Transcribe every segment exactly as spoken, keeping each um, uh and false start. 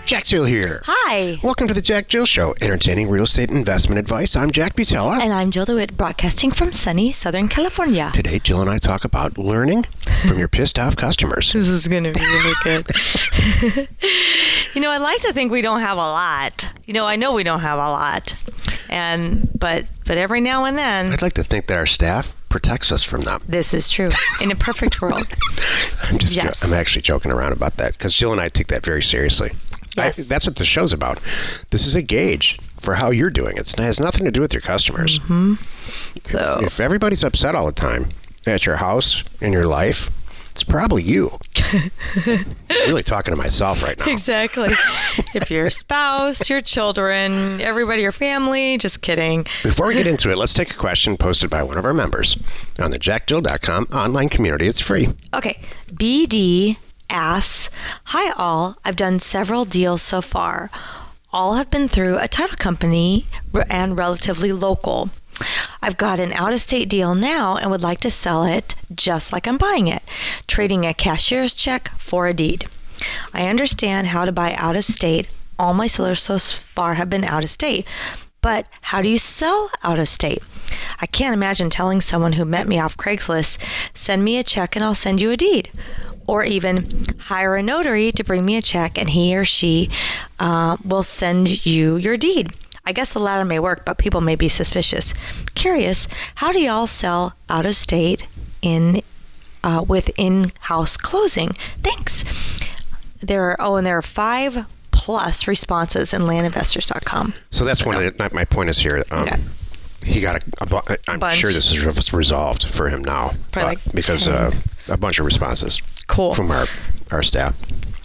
Jack Jill here. Hi. Welcome to the Jack Jill Show, entertaining real estate investment advice. I'm Jack Butella. And I'm Jill DeWitt, broadcasting from sunny Southern California. Today, Jill and I talk about learning from your pissed off customers. This is going to be really good. You know, I like to think we don't have a lot. You know, I know we don't have a lot. And, but, but every now and then. I'd like to think that our staff protects us from them. This is true. In a perfect world. I'm just, yes. I'm actually joking around about that because Jill and I take that very seriously. Yes. I, that's what the show's about. This is a gauge for how you're doing. It's, it has nothing to do with your customers. Mm-hmm. So if, if everybody's upset all the time at your house, in your life, it's probably you. I'm really talking to myself right now. Exactly. If your spouse, your children, everybody, your family, just kidding. Before we get into it, let's take a question posted by one of our members on the jack jill dot com online community. It's free. Okay. B D asks, hi all, I've done several deals so far. All have been through a title company and relatively local. I've got an out-of-state deal now and would like to sell it just like I'm buying it, trading a cashier's check for a deed. I understand how to buy out-of-state. All my sellers so far have been out-of-state. But how do you sell out-of-state? I can't imagine telling someone who met me off Craigslist, send me a check and I'll send you a deed. Or even hire a notary to bring me a check and he or she uh, will send you your deed. I guess the latter may work, but people may be suspicious. Curious, how do y'all sell out of state in uh, with in-house closing? Thanks. There are oh, and there are five plus responses in land investors dot com. So that's one of the, my point is here. Um, okay. He got a, a bu- I'm bunch. sure this is resolved for him now, uh, like because uh, a bunch of responses. Cool. From our, our staff.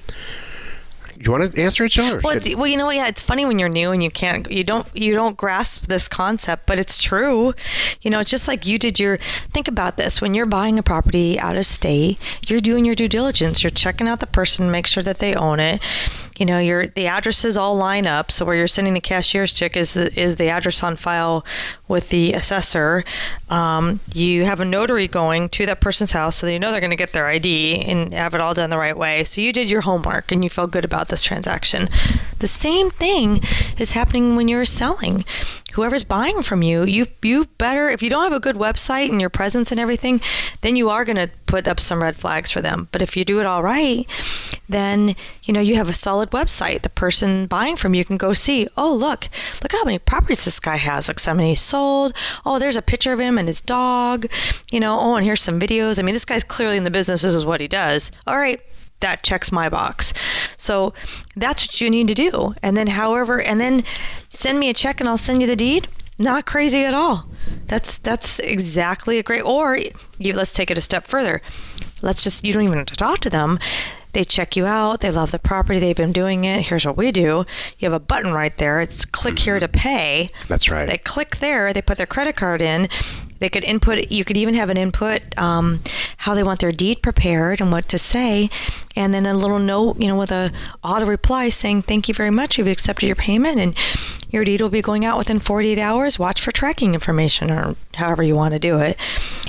You want to answer it, Jill? Well, it's, well, you know what? Yeah, it's funny when you're new and you can't, you don't, you don't grasp this concept, but it's true. You know, it's just like you did your. Think about this: when you're buying a property out of state, you're doing your due diligence. You're checking out the person, make sure that they own it. You know, your the addresses all line up. So where you're sending the cashier's check is the, is the address on file with the assessor. Um, you have a notary going to that person's house, so you know they're going to get their I D and have it all done the right way. So you did your homework and you feel good about this transaction. The same thing is happening when you're selling. Whoever's buying from you, you you better, if you don't have a good website and your presence and everything, then you are going to put up some red flags for them. But if you do it all right, then, you know, you have a solid website. The person buying from you can go see, oh, look, look how many properties this guy has. Look how many sold. Oh, there's a picture of him and his dog. You know, oh, and here's some videos. I mean, this guy's clearly in the business. This is what he does. All right. That checks my box. So that's what you need to do. And then however, and then send me a check and I'll send you the deed. Not crazy at all. That's that's exactly a great, or you, let's take it a step further. Let's just, you don't even have to talk to them. They check you out. They love the property. They've been doing it. Here's what we do. You have a button right there. It's click here to pay. That's right. They click there. They put their credit card in. They could input, you could even have an input, um, how they want their deed prepared and what to say. And then a little note, you know, with a auto reply saying, thank you very much. We've accepted your payment and your deed will be going out within forty-eight hours. Watch for tracking information or however you want to do it.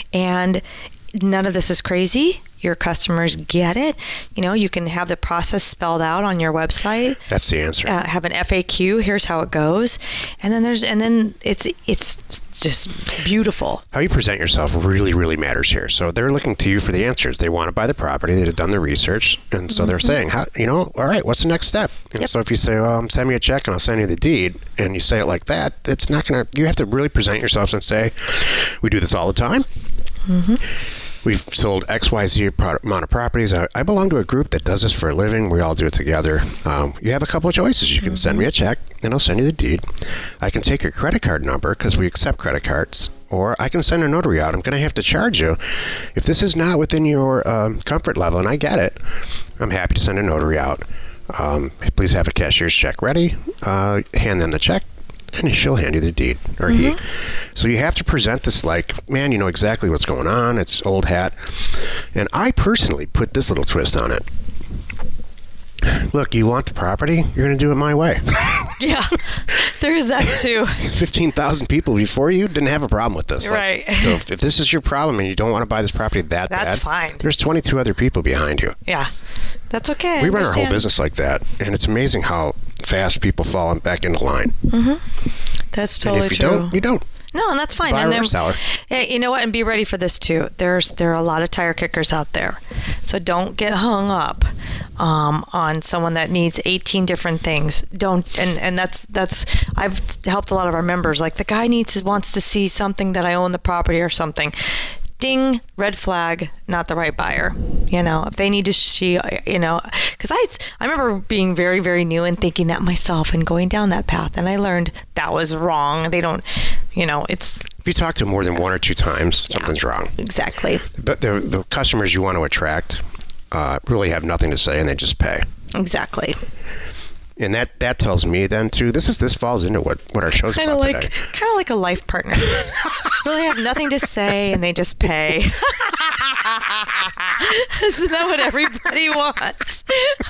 And none of this is crazy. Your customers get it. You know, you can have the process spelled out on your website. That's the answer. Uh, have an F A Q. Here's how it goes, and then there's and then it's it's just beautiful. How you present yourself really, really matters here. So they're looking to you for the answers. They want to buy the property. They've done the research, and so mm-hmm. they're saying, "How you know? All right, what's the next step?" And yep. so if you say, "Well, send me a check and I'll send you the deed," and you say it like that, it's not gonna. You have to really present yourself and say, "We do this all the time." Mm-hmm. We've sold X Y Z pro- amount of properties. I, I belong to a group that does this for a living. We all do it together. Um, you have a couple of choices. You can mm-hmm. send me a check, and I'll send you the deed. I can take your credit card number, because we accept credit cards, or I can send a notary out. I'm going to have to charge you. If this is not within your um, comfort level, and I get it, I'm happy to send a notary out. Um, please have a cashier's check ready. Uh, hand them the check. And she'll hand you the deed, or mm-hmm. he. So you have to present this like, man, you know exactly what's going on. It's old hat. And I personally put this little twist on it. Look, you want the property? You're going to do it my way. Yeah, there's that too. fifteen thousand people before you didn't have a problem with this. Right. Like, so if, if this is your problem and you don't want to buy this property that That's bad, fine. There's twenty-two other people behind you. Yeah. That's okay. I We run our whole understand. business like that, and it's amazing how fast people fall back into line. Mm-hmm. That's totally and if you true. don't, you don't. No, and that's fine. Buyer And or then, seller. yeah, you know what? And be ready for this too. There's there are a lot of tire kickers out there, so don't get hung up um, on someone that needs eighteen different things. Don't and and that's that's I've helped a lot of our members. Like the guy needs wants to see something that I own the property or something. Ding, red flag, not the right buyer. You know, if they need to see, you know, because I, I remember being very, very new and thinking that myself and going down that path. And I learned that was wrong. They don't, you know, it's. If you talk to them more than one or two times, Yeah, something's wrong. Exactly. But the, the customers you want to attract uh, really have nothing to say, and they just pay. Exactly. And that, that tells me then too. This is this falls into what, what our show's Kind of about like, today. kind of like a life partner. Really have nothing to say, and they just pay. Isn't that what everybody wants?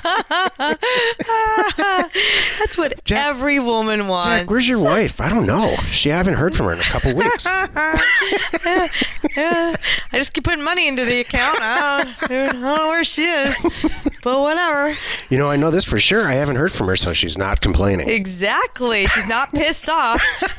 That's what Jack- every woman wants. Jack, where's your wife? I don't know. She I haven't heard from her in a couple weeks. yeah, yeah. I just keep putting money into the account. I don't, I don't know where she is, but whatever. You know, I know this for sure. I haven't heard from her, so she's not complaining. Exactly. She's not pissed off.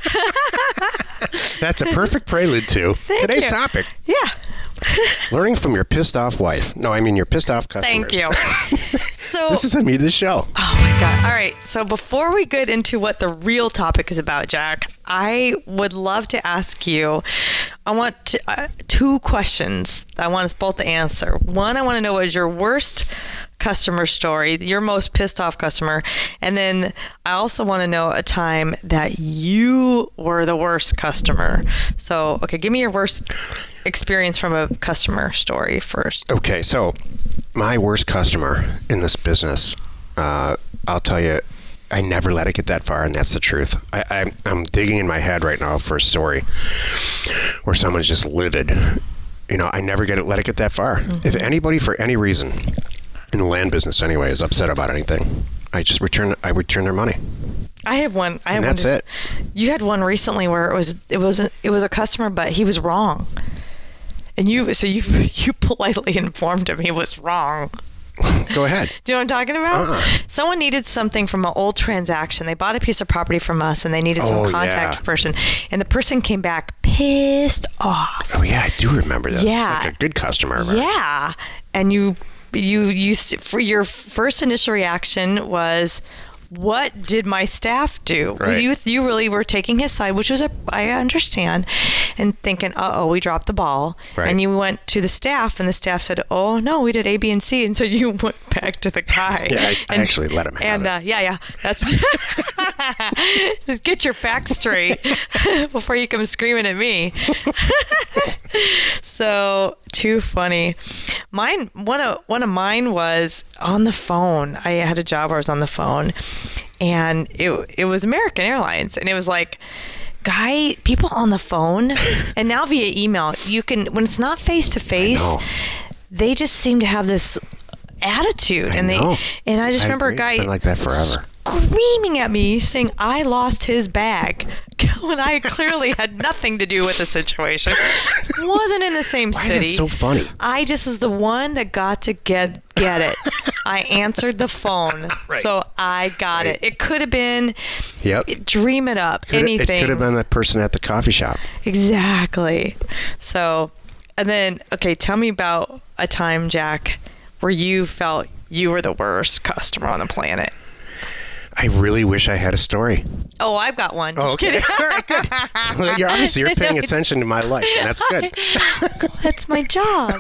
That's a perfect prelude to today's you. topic. Yeah. Learning from your pissed off wife. No, I mean your pissed off customers. Thank you. So, This is the meat of the show. oh my God. All right. So before we get into what the real topic is about, Jack, I would love to ask you, I want to, uh, two questions I want us both to answer. One, I want to know what is your worst customer story, your most pissed off customer. And then I also want to know a time that you were the worst customer. So, okay, give me your worst experience from a customer story first. Okay, so my worst customer in this business, uh, I'll tell you, I never let it get that far, and that's the truth. I, I, I'm digging in my head right now for a story where someone's just livid. You know, I never get it, let it get that far. Mm-hmm. If anybody, for any reason, in the land business anyway, is upset about anything, I just return. I return their money. I have one. I have And that's one. it. You had one recently where it was it was a, it was a customer, but he was wrong, and you so you you politely informed him he was wrong. Go ahead. Do you know what I'm talking about? Uh-uh. Someone needed something from an old transaction. They bought a piece of property from us, and they needed some Oh, contact yeah. person. And the person came back pissed off. Oh yeah, I do remember this. Yeah. Like a good customer of ours. Yeah, and you you you for your first initial reaction was, what did my staff do? Right. You you really were taking his side, which was a I understand, and thinking, uh oh, we dropped the ball. Right. And you went to the staff, and the staff said, oh no, we did A, B, and C, and so you went back to the guy. Yeah, I, I and, actually let him have And it. uh, yeah, yeah, that's just get your facts straight before you come screaming at me. So too funny. Mine one of one of mine was on the phone. I had a job where I was on the phone, and it it was American Airlines, and it was like, guy, people on the phone, and now via email, you can when it's not face to face, know. they just seem to have this attitude, I and they know. and I just I remember agree. a It's guy been like that forever. screaming at me saying I lost his bag when I clearly had nothing to do with the situation. Wasn't in the same Why city. is it so funny? I just was the one that got to get get it. I answered the phone, Right. so I got Right. it. It could have been Yep. dream it up, Coulda- anything. It could have been that person at the coffee shop. Exactly. So, and then okay, tell me about a time, Jack, where you felt you were the worst customer on the planet. I really wish I had a story. Oh, I've got one. Just Oh, okay. kidding. All right, good. Well, you're obviously you're paying attention to my life, and that's good. That's my job.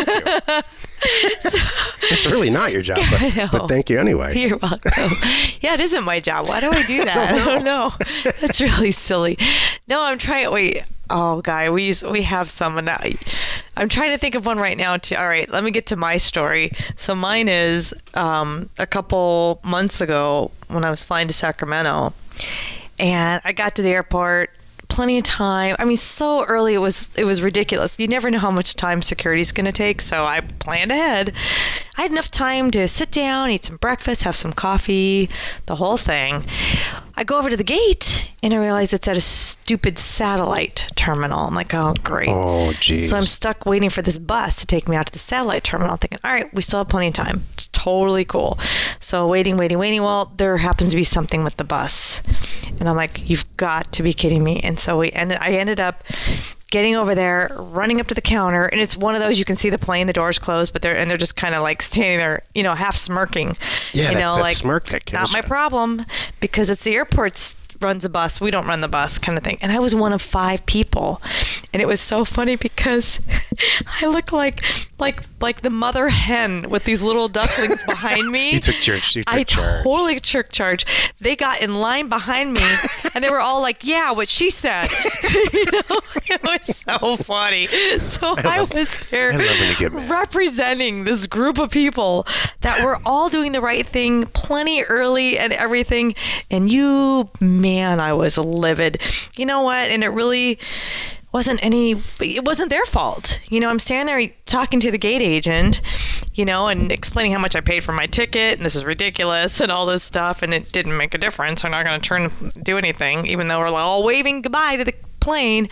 It's really not your job, I but, know. but thank you anyway. You're welcome. Yeah, it isn't my job. Why do I do that? I don't know. That's really silly. No, I'm trying. Wait. Oh, guy, we use, we have someone. Now. I'm trying to think of one right now. Too. All right, let me get to my story. So mine is um, a couple months ago when I was flying to Sacramento, and I got to the airport. Plenty of time. I mean, so early it was it was ridiculous. You never know how much time security's going to take, so I planned ahead. I had enough time to sit down, eat some breakfast, have some coffee, the whole thing. I go over to the gate and I realize it's at a stupid satellite terminal. I'm like, oh, great. Oh, geez. So I'm stuck waiting for this bus to take me out to the satellite terminal, thinking, all right, we still have plenty of time. It's totally cool. So waiting, waiting, waiting. Well, there happens to be something with the bus. And I'm like, you've got to be kidding me. And so we ended, I ended up getting over there, running up to the counter, and it's one of those you can see the plane, the doors closed, but they're and they're just kind of like standing there, you know, half smirking. Yeah, you that's know, that like smirk that kills not my you. problem, because it's the airport's runs the bus. We don't run the bus, kind of thing. And I was one of five people, and it was so funny because I look like like like the mother hen with these little ducklings behind me. You took charge. You took I charge. totally took charge. They got in line behind me, and they were all like, "Yeah, what she said." You know, it was so funny. So I, love, I was there I love when you get mad. representing this group of people that were all doing the right thing, plenty early and everything. And you, man, I was livid. You know what? And it really wasn't any, it wasn't their fault. You know, I'm standing there talking to the gate agent, you know, and explaining how much I paid for my ticket, and this is ridiculous, and all this stuff, and it didn't make a difference. They're not going to turn, do anything, even though we're all waving goodbye to the plane.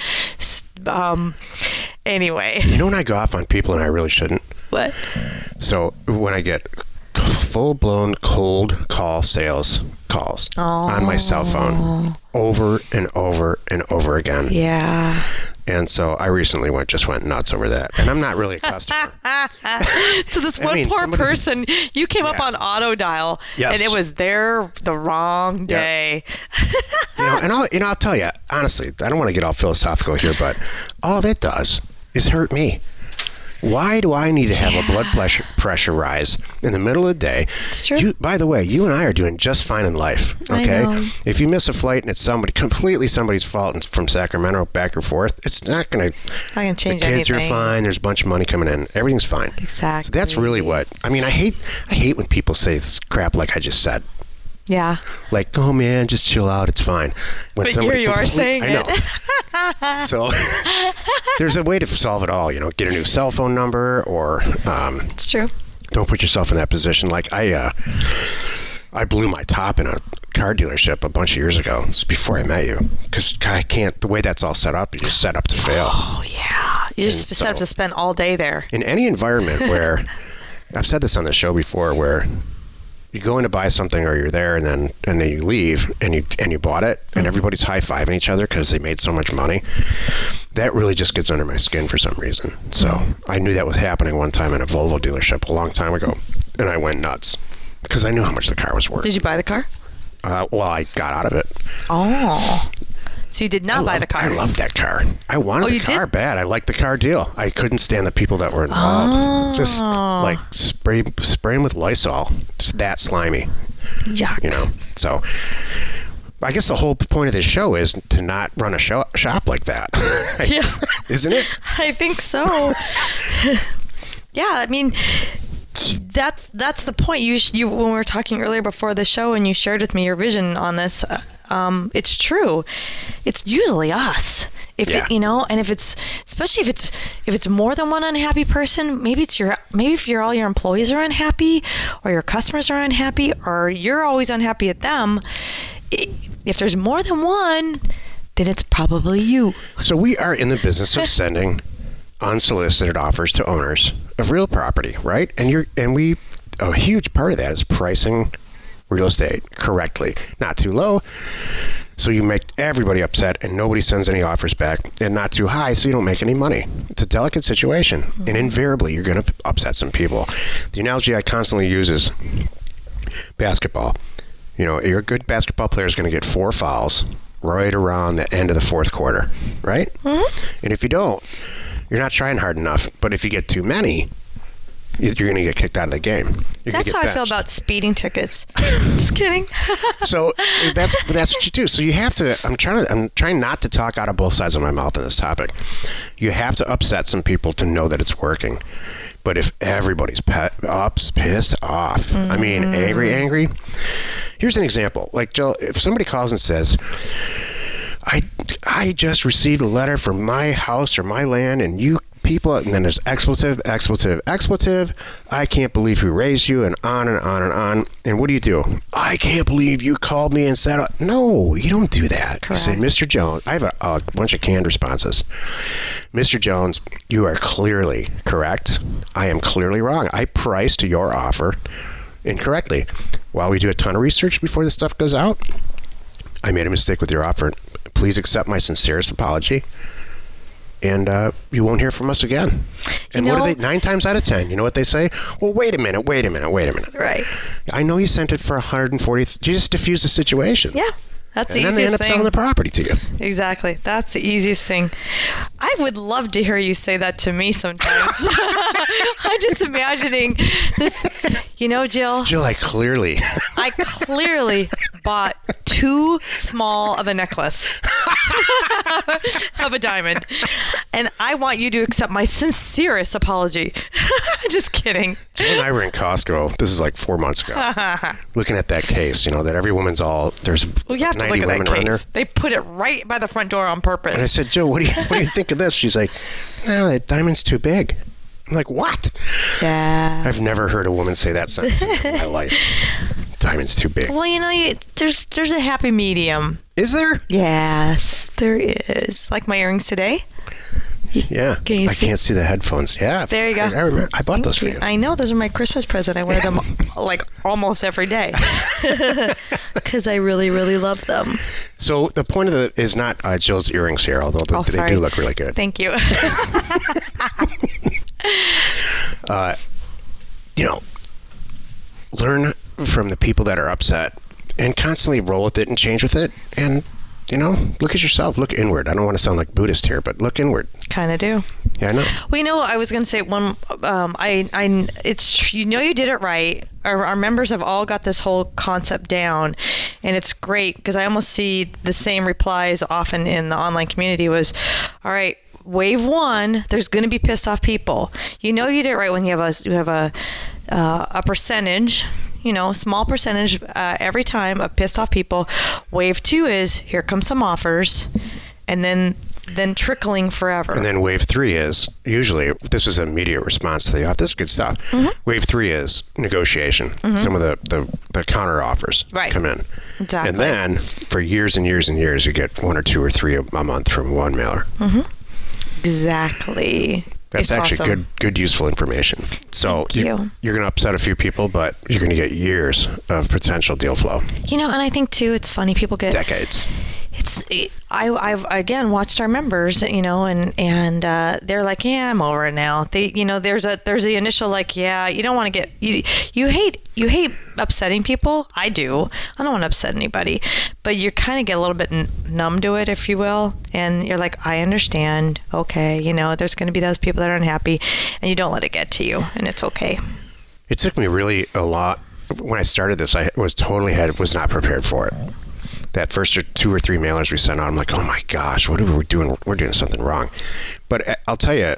Um, anyway. You know when I go off on people and I really shouldn't? What? So when I get full-blown cold call sales calls oh. on my cell phone over and over and over again. Yeah. And so I recently went just went nuts over that. And I'm not really a customer. So this one I mean, poor person, you came yeah. up on auto dial, yes. and it was there the wrong day. Yep. you know, and I'll, you know, I'll tell you, honestly, I don't want to get all philosophical here, but all that does is hurt me. Why do I need to have yeah. a blood pressure, pressure rise in the middle of the day? It's true. You, by the way, you and I are doing just fine in life, okay? I know. If you miss a flight and it's somebody completely somebody's fault and it's from Sacramento back or forth, it's not going to... Not going to change anything. The kids anything. are fine. There's a bunch of money coming in. Everything's fine. Exactly. So that's really what... I mean, I hate I hate when people say crap like I just said. Yeah. Like, oh man, just chill out. It's fine. When but here you are saying I know. it. So there's a way to solve it all. You know, get a new cell phone number, or um, it's true. Don't put yourself in that position. Like I, uh, I blew my top in a car dealership a bunch of years ago. This is before I met you, because I can't. The way that's all set up, you just set up to fail. Oh yeah, you just and set so, up to spend all day there. In any environment where, I've said this on the show before, where you go in to buy something, or you're there and then and then you leave and you and you bought it, and everybody's high-fiving each other because they made so much money. That really just gets under my skin for some reason. So I knew that was happening one time in a Volvo dealership a long time ago, and I went nuts because I knew how much the car was worth. Did you buy the car? Uh, well, I got out of it. Oh. So you did not I buy loved, the car? I loved that car. I wanted oh, the you car did? bad. I liked the car deal. I couldn't stand the people that were involved. Oh. Just like spray spraying with Lysol. Just that slimy. Yuck. You know. So I guess the whole point of this show is to not run a show, shop like that. Yeah. Isn't it? I think so. Yeah, I mean, that's that's the point. You you when we were talking earlier before the show, and you shared with me your vision on this. Uh, um, it's true. It's usually us. If yeah. it, you know, and if it's especially if it's if it's more than one unhappy person, maybe it's your maybe if you're all your employees are unhappy, or your customers are unhappy, or you're always unhappy at them. If there's more than one, then it's probably you. So we are in the business of sending unsolicited offers to owners of real property, right? And you're and we a huge part of that is pricing real estate correctly, not too low, so you make everybody upset and nobody sends any offers back, and not too high, so you don't make any money. It's a delicate situation, mm-hmm. and invariably you're going to upset some people. The analogy I constantly use is basketball. You know, your good basketball player is going to get four fouls right around the end of the fourth quarter, right? Mm-hmm. And if you don't, you're not trying hard enough. But if you get too many, you're going to get kicked out of the game. You're that's how benched. I feel about speeding tickets. Just kidding. So that's that's what you do. So you have to. I'm trying to. I'm trying not to talk out of both sides of my mouth on this topic. You have to upset some people to know that it's working. But if everybody's pet, ups, pissed off, mm-hmm. I mean, angry, angry. Here's an example. Like, Joel, if somebody calls and says, I, I just received a letter from my house or my land, and you people, and then there's expletive, expletive, expletive. I can't believe who raised you, and on and on and on. And what do you do? I can't believe you called me and said, no, you don't do that. Correct. You say, Mister Jones, I have a, a bunch of canned responses. Mister Jones, you are clearly correct. I am clearly wrong. I priced your offer incorrectly. While we do a ton of research before this stuff goes out, I made a mistake with your offer. Please accept my sincerest apology. And uh, you won't hear from us again. And you know, what do they, nine times out of ten, you know what they say? Well, wait a minute, wait a minute, wait a minute. Right. I know you sent it for one hundred forty. You just diffuse the situation. Yeah. That's and the then they end easiest up thing. selling the property to you. Exactly. That's the easiest thing. I would love to hear you say that to me sometimes. I'm just imagining this. You know, Jill. Jill, I clearly. I clearly bought too small of a necklace of a diamond. And I want you to accept my sincerest apology. Just kidding. Jill and I were in Costco. This is like four months ago. Looking at that case, you know, that every woman's all, there's Well, you have to ninety look at women that around there. case. They put it right by the front door on purpose. And I said, Jill, what do you what do you think of this? She's like, no, that diamond's too big. I'm like, what? Yeah. I've never heard a woman say that sentence in my life. Diamond's too big. Well, you know, you, there's there's a happy medium. Is there? Yes, there is. Like my earrings today. Yeah. Can you I see? can't see the headphones. Yeah. There you go. I, I remember. I bought those for you. I know. Those are my Christmas present. I wear them like almost every day because I really, really love them. So the point of the is not uh, Jill's earrings here, although the, Oh, they sorry. do look really good. Thank you. uh, you know, learn from the people that are upset and constantly roll with it and change with it. And, you know, look at yourself. Look inward. I don't want to sound like Buddhist here, but look inward. Kind of do. Yeah, I know. Well, you know, I was going to say one. Um, I, I, it's you know, you did it right. Our, our members have all got this whole concept down, and it's great because I almost see the same replies often in the online community. Was, all right, wave one. There's going to be pissed off people. You know, you did it right when you have a you have a uh, a percentage. You know, small percentage uh, every time of pissed off people. Wave two is here come some offers, and then. Then trickling forever. And then wave three is usually this is an immediate response to the offer. This is good stuff. Mm-hmm. Wave three is negotiation. Mm-hmm. Some of the, the, the counter offers right. come in. Exactly. And then for years and years and years, you get one or two or three a, a month from one mailer. Mm-hmm. Exactly. That's it's actually awesome. good, good, useful information. So Thank you, you. you're going to upset a few people, but you're going to get years of potential deal flow. You know, and I think too, it's funny. People get decades. It's I I've again watched our members, you know, and and uh, they're like, yeah, I'm over it now. They, you know, there's a there's the initial like, yeah, you don't want to get you you hate you hate upsetting people. I do. I don't want to upset anybody, but you kind of get a little bit n- numb to it, if you will, and you're like, I understand. Okay, you know, there's going to be those people that are unhappy, and you don't let it get to you, and it's okay. It took me really a lot when I started this. I was totally had was not prepared for it. That first or two or three mailers we sent out, I'm like, oh my gosh, what are we doing? We're doing something wrong. But I'll tell you,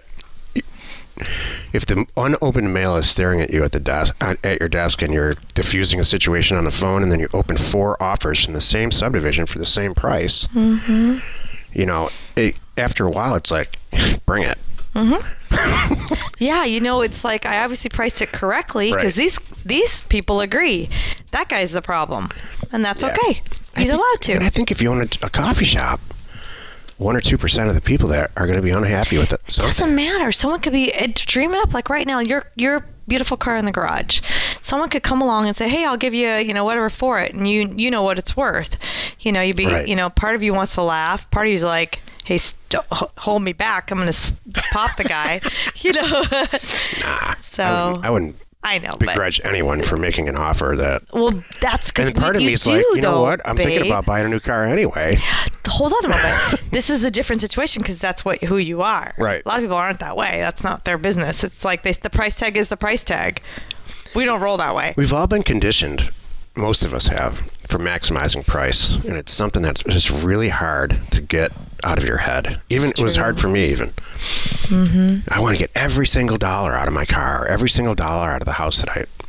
if the unopened mail is staring at you at the desk, at your desk, and you're diffusing a situation on the phone, and then you open four offers from the same subdivision for the same price, mm-hmm. you know, it, after a while, it's like, bring it. Mm-hmm. Yeah, you know, it's like I obviously priced it correctly because right. these these people agree that guy's the problem, and that's yeah. okay. He's think, allowed to. And I think if you own a, a coffee shop, one or two percent of the people there are going to be unhappy with it. It doesn't matter. Someone could be dreaming up like right now. Your your beautiful car in the garage. Someone could come along and say, "Hey, I'll give you you know whatever for it," and you you know what it's worth. You know, you be right. you know part of you wants to laugh. Part of you's like, hey, st- hold me back. I'm going to pop the guy, you know. Nah, so I wouldn't, I wouldn't I know, begrudge but, anyone for making an offer that. Well, that's because and part of you me is do, like, you know though, what? I'm babe. thinking about buying a new car anyway. Hold on a moment. This is a different situation because that's what who you are. Right. A lot of people aren't that way. That's not their business. It's like they, the price tag is the price tag. We don't roll that way. We've all been conditioned, most of us have, for maximizing price, and it's something that's just really hard to get out of your head. Even It's it was true. hard for me. Even mm-hmm. I want to get every single dollar out of my car, every single dollar out of the house that I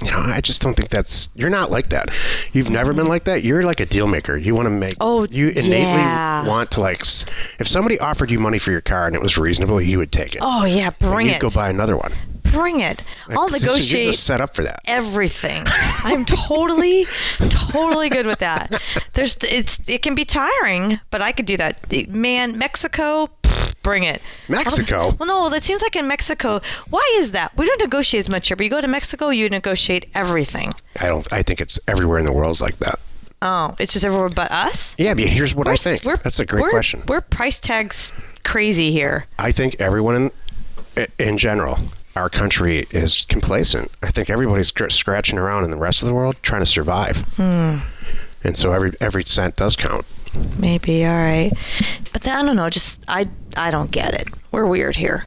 You know, I just don't think that's, you're not like that. You've never been like that. You're like a deal maker. You want to make, oh, you innately yeah. want to like, s- if somebody offered you money for your car and it was reasonable, you would take it. Oh, yeah, bring and it. you'd go buy another one. Bring it. Like, I'll you're negotiate just set up for that. everything. I'm totally, totally good with that. There's, it's, it can be tiring, but I could do that. Man, Mexico, pfft, bring it. Mexico? Well, no, that seems like in Mexico. Why is that? We don't negotiate as much here, but you go to Mexico, you negotiate everything. I don't, I think it's everywhere in the world is like that. Oh, it's just everywhere but us? Yeah, but here's what We're I s- think. we're- That's a great we're- question. We're price tags crazy here. I think everyone in, in general, our country is complacent. I think everybody's scr- scratching around in the rest of the world trying to survive. Hmm. And so every every cent does count. Maybe, all right. But then, I don't know, just, I, I don't get it. We're weird here.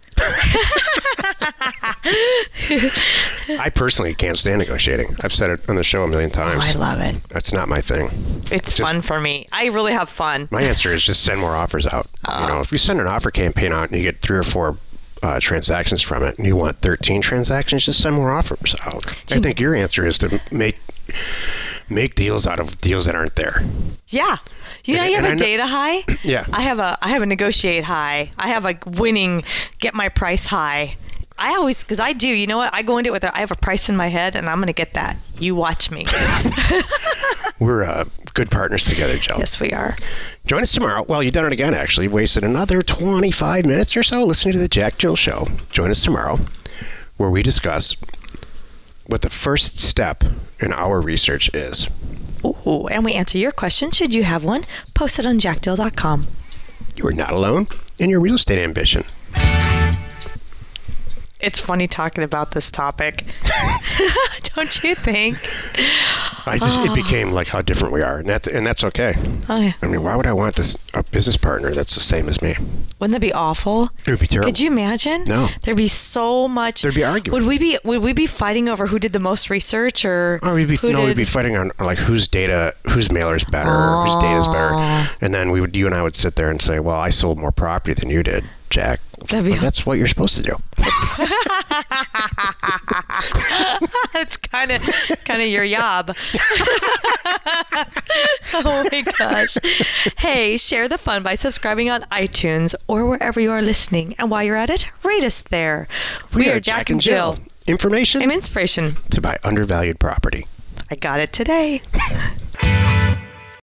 I personally can't stand negotiating. I've said it on the show a million Oh, times. I love it. That's not my thing. It's Just- fun for me. I really have fun. My answer is just send more offers out. Oh. You know, if you send an offer campaign out and you get three or four uh, transactions from it, and you want thirteen transactions, just send more offers out. I think your answer is to make make deals out of deals that aren't there. Yeah. You know, And- you have and a I know- data high. Yeah. I have a I have a negotiate high. I have a winning, get my price high. I always, because I do, you know what? I go into it with a, I have a price in my head, and I'm going to get that. You watch me. We're uh, good partners together, Jill. Yes, we are. Join us tomorrow. Well, you've done it again, actually. Wasted another twenty-five minutes or so listening to the Jack Jill Show. Join us tomorrow, where we discuss what the first step in our research is. Ooh, and we answer your question, should you have one. Post it on jack dill dot com. You are not alone in your real estate ambition. It's funny talking about this topic. Don't you think? I just it became like how different we are, and that's and that's okay. Oh, yeah. I mean, why would I want this a business partner that's the same as me? Wouldn't that be awful? It would be terrible. Could you imagine? No. There'd be so much. There'd be arguing. Would we be Would we be fighting over who did the most research, or Or we'd be who no, did? we'd be fighting on like whose data, whose mailer's better, or whose data's better, Oh. and then we would, you and I would sit there and say, "Well, I sold more property than you did, Jack." That'd be- Well, that's what you're supposed to do. That's kind of kind of your job. Oh my gosh. Hey, share the fun by subscribing on iTunes or wherever you are listening. And while you're at it, rate us there. We, are Jack, and Jill. Information And inspiration. to buy undervalued property. I got it today.